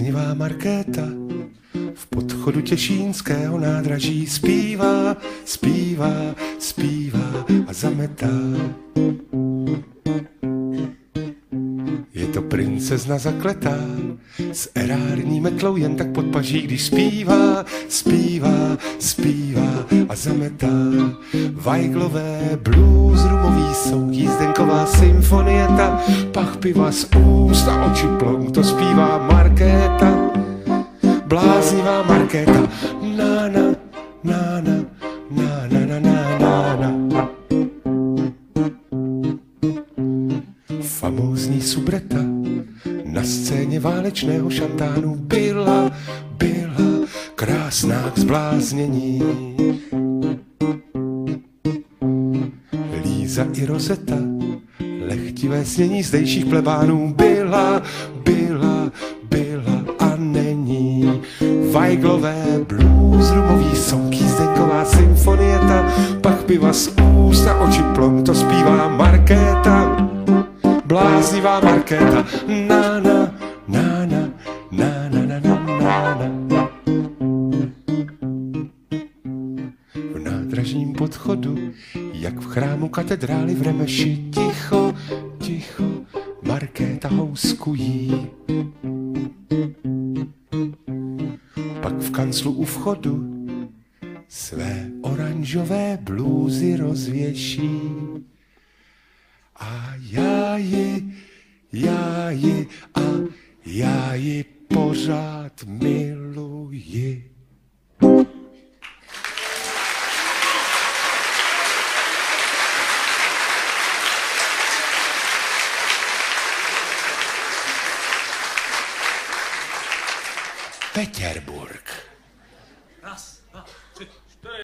Bláznivá Markéta v podchodu Těšínského nádraží zpívá, zpívá, zpívá a zametá. Je to princezna zakletá, s erární metlou jen tak pod paží, když zpívá, zpívá, zpívá a zametá. Vajglové blues, rumový soud, jízdenková symfonieta, pach piva z úst a oči plong, to zpívá Markéta. Bláznivá Markéta, nána, nána, nána, nána, nána. Famózní subreta na scéně válečného šantánu byla krásná k zbláznění. Líza i Rosetta, lehtivé snění zdejších plebánů byla a není. Vajglové blues, rumový song, jízdenková symfonieta, pach piva z úst a oči plong, to zpívá Markéta. Bláznivá Markéta, nána, nána, nána, nána, nána. V nádražním podchodu, jak v chrámu katedrály v Remeši, ticho, ticho, Markéta houskují. Pak v kanclu u vchodu své oranžové blůzy rozvěší. A já ji pořád miluji. Petěrburg. Raz, dva, tři.